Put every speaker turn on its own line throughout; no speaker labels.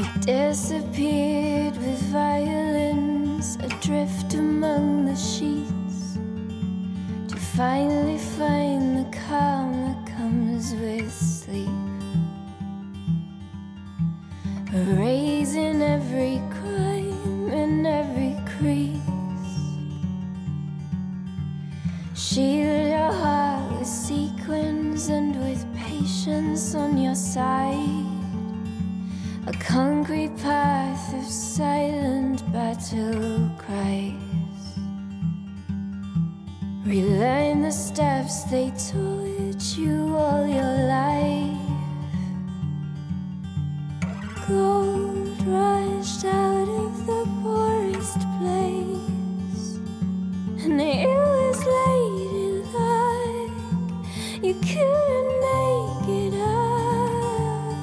Disappeared with violins adrift among the sheets, to finally find the calm that comes with sleep. Erasing every crime and every crease, shield your heart with sequins and with patience on your side. A concrete path of silent battle cries. Relearn the steps they taught you all your life. Gold rushed out of the poorest place, and it was late like you couldn't make it up.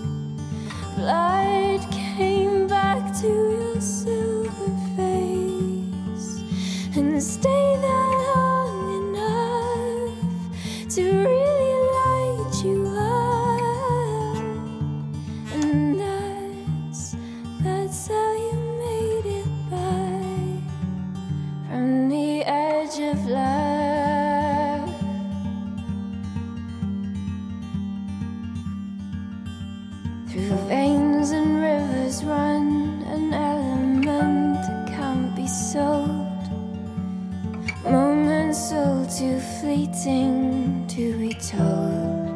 Blood came back to your silver face and stayed there long enough to really light you up. And that's how you made it back from the edge of love. Through veins and rivers run an element that can't be sold. Moments all too fleeting to be told.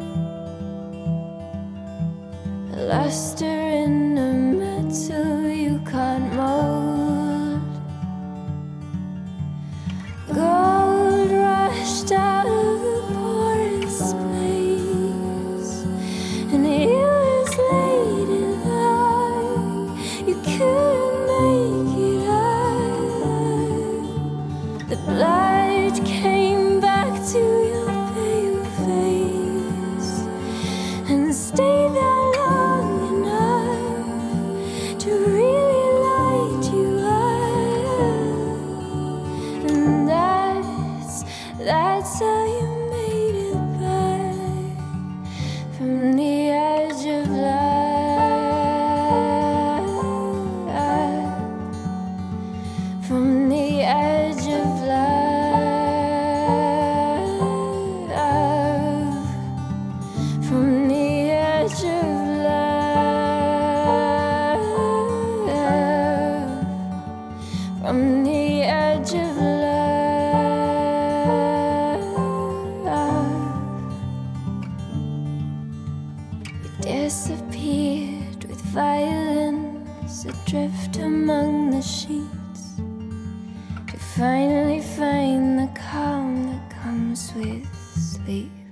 A luster in a metal you can't mold. Gold rushed out of the poorest place, and it was late enough you couldn't make it up. The blood came back to your pale face and stayed there long enough to really light you up. And that's how you made it back from the edge of love, from the edge of love, from the edge of love, from the edge of love. You disappeared with violence adrift among the sheets, to finally find the calm that comes with sleep.